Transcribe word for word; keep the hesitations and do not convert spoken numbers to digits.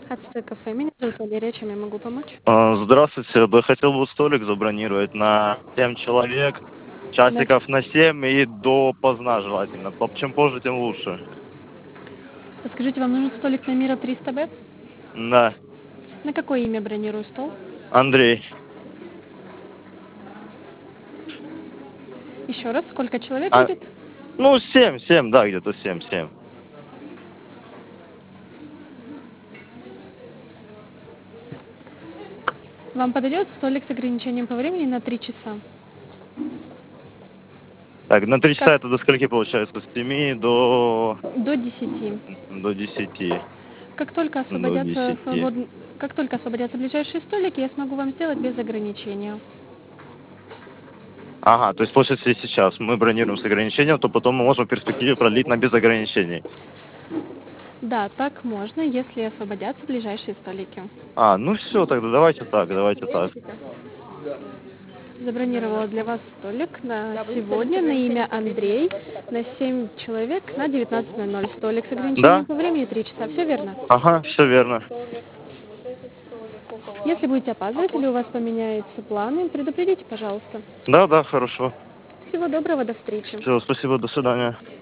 ХЦ кафе. Меня зовут Валерия. Чем я могу помочь? А, Здравствуйте, бы хотел бы столик забронировать на семь человек, На часиков на семь и до поздна желательно. По- Чем позже, тем лучше. Подскажите, вам нужен столик на Мира триста Б? Да, На какое имя бронирую стол? Андрей. Еще раз, сколько человек А, будет? ну, семь, семь, да, где-то семь, семь. Вам подойдет столик с ограничением по времени на три часа? Так, на три Как часа это до скольки получается? С семи до, до десяти. до десяти. Как только До освободятся десяти. свободн- Как только освободятся ближайшие столики, я смогу вам сделать без ограничения. Ага, то есть после если сейчас мы бронируем с ограничением, то потом мы можем в перспективе продлить на без ограничений. Да, так можно, если освободятся ближайшие столики. А, ну все, тогда давайте так, давайте так. Забронировала для вас столик на сегодня на имя Андрей на семь человек на девятнадцать ноль ноль. Столик с ограничением Да? по времени три часа. Все верно? Ага, все верно. Если будете опаздывать или у вас поменяются планы, предупредите, пожалуйста. Да, да, хорошо. Всего доброго, до встречи. Все, спасибо, до свидания.